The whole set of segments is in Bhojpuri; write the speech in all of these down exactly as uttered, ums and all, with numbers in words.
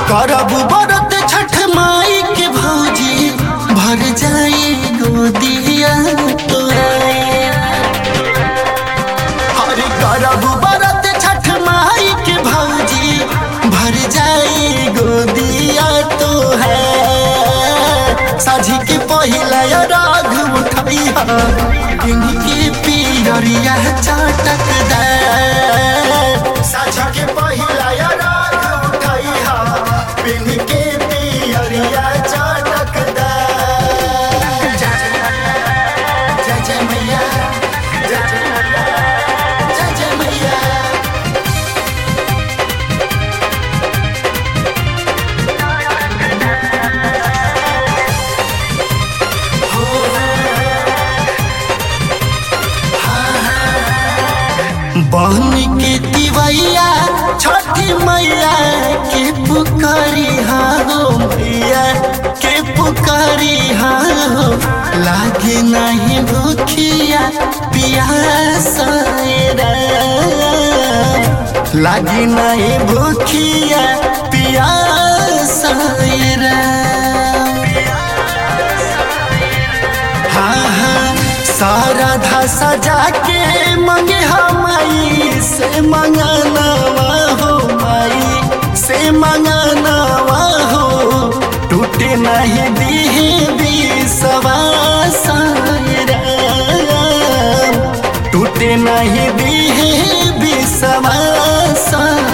करब बरत छठ माई के भौजी भर जाए गोदिया अरे करब बरत छठ माई के भौजी भर जाए गोदिया तो है साझी के पहिला राग उठैया के पियरिया चटक दे साझा के पहिला राग उठैया पिन के पियरिया चटक दे जय जय मैया जय जय मैया जय जय मैया बहन के तिवैया छठी मैया के पुकारी हो मैया के पुकारी हो लागे नहीं भूखिया प्यास लागे नहीं भूखिया प्यास हाँ हाँ सारा धा सजा के मंगे हमाई से मंगनवा हो माई से मंगनवा हो टूटे नहीं दीहे विश्वास टूटे नहीं दीहे विश्वास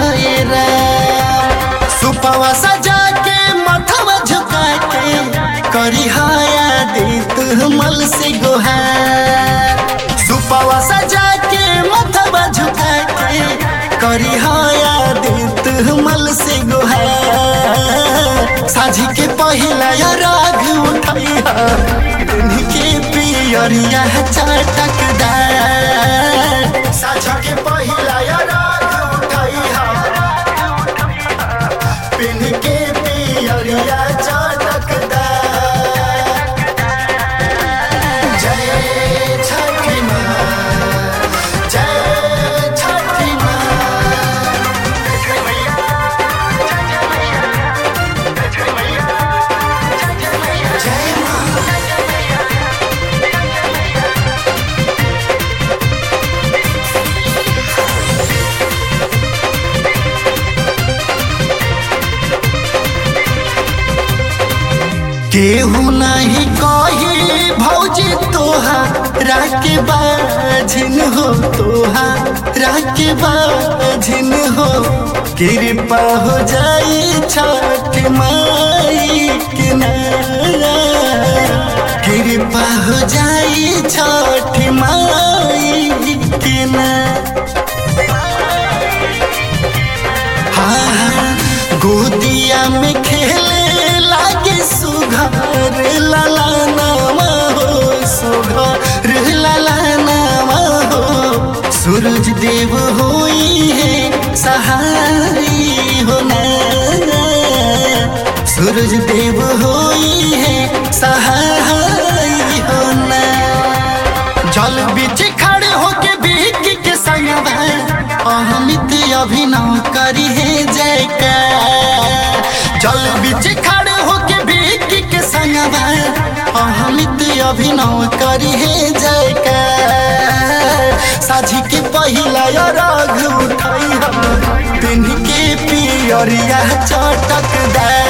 सुपवा सजा के मथवा झुका के करी हाया देत मल से गोहार सुपवा सजा के मथवा झुका के करी हाया देत मल से गोहार साझी के पहिला राग उठैया के पियरिया चटक दे साझा के पहिला राग उठैया पिन के पियरिया चटक दे जय छठी माँ जय छठी माँ जय मैया जय मैया जय मैया जय मैया जय माँ केहू नहीं कही भौजी तोहा राके बाझिन हो तोहा राके बाझिन हो कृपा हो जाई छठ माई के ना कृपा हो जाई छठ माई के ना हाँ हाँ गोदिया में खेले लागे सुघर लाला नामा हो सुघर लाला नामा हो सूरज देव होई है सहारी हो ना सूरज देव होई है सहारी हो ना जल बीच खड़े होके बीक के संगवा अहमित अभिनव करी है जयकार जल बीच खड़े होके बीक के संगवा अहमित अभिनव करी है जयकार साझी के पहिला राग उठैया पिन के पियरिया चटक दे